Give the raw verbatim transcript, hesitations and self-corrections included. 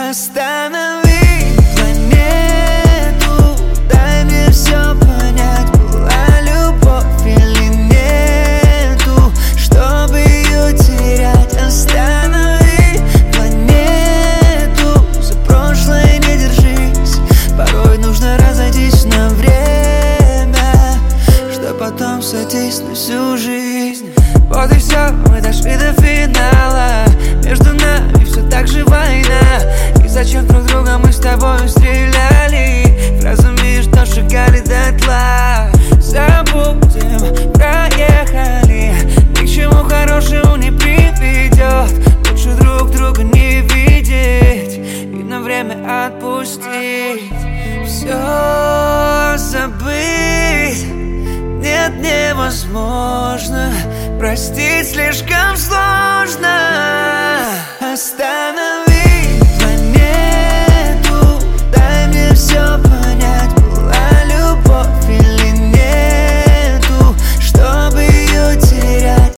Останови планету, дай мне все понять, была любовь или нету, чтобы ее терять. Останови планету, за прошлое не держись, порой нужно разойтись на время, что потом сойтись на всю жизнь. Вот и все, мы дошли до финала, между нами все так же война. И зачем друг друга мы с тобой стреляли фразами, что сжигали дотла? Забудем, проехали, ни к чему хорошему не приведет. Лучше друг друга не видеть и на время отпустить. Все забыть нет, невозможно, простить слишком сложно. Останови